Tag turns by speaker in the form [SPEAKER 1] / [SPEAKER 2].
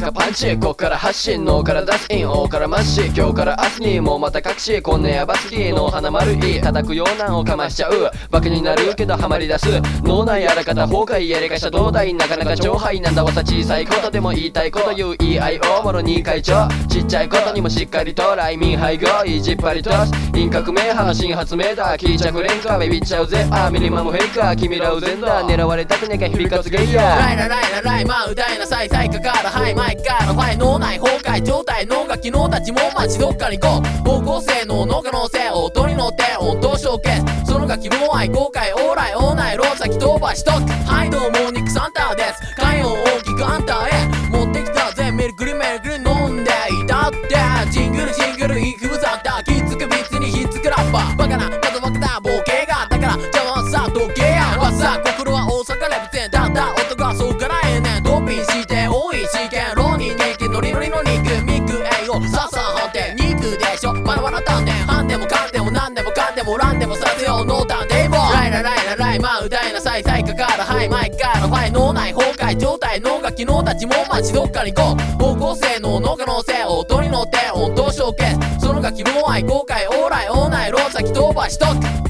[SPEAKER 1] かパンチ、こっから発信、脳から出すイン、Oからマッシ、今日から明日にもうまた隠し、こんなやばすぎの花丸い叩くようなんをかましちゃう、バカになるけどハマり出す、脳内あらかた崩壊やりかした東大、なかなか超ハイなんだわさ、小さいことでも言いたいこと言う EIO もろに会長、ちっちゃいことにもしっかりと来民配合いじっぱりと陰革命派の新発明だ、聞いちゃくれんかビビっちゃうぜ、ミニマムフェイカー君らうぜんだ、狙われたくねえか響かすゲイヤー、
[SPEAKER 2] ライラライラライまあ歌いなさい、再かかるハイマイクからファイ、脳内崩壊状態のガキのたちもマジどっかに行こう、方向性の可能性音に乗って音頭ショーケース、そのガキも愛後悔オーライオーナイロー先飛ばしとく、はいどうもニックサンターです、海音大きくあんたへ持ってきたぜ、メルクリメルクリ飲んでいたってジングルジングルインフザンター、きつくビーツにひっつくラッパー、バカなまたバカだボケがだから邪魔さ時計やわさ、心は大阪レブゼンだんだ音がそうからええねん、ドピンして多い試験浪人人気ノリノリの肉ミクエイをささ判定肉でしょまだまだ丹田半でもかんでもなんでもかんでもらんでもさせようノータンデイボーライラライラライまあ歌いなさい、再かかるハイマイクからファイ、脳内崩壊状態のガキのたちもマジどっかに行こう、方向性の可能性音に乗って音頭ショーケース、そのガキも愛後悔オーライオーナイロー先飛ばしとく。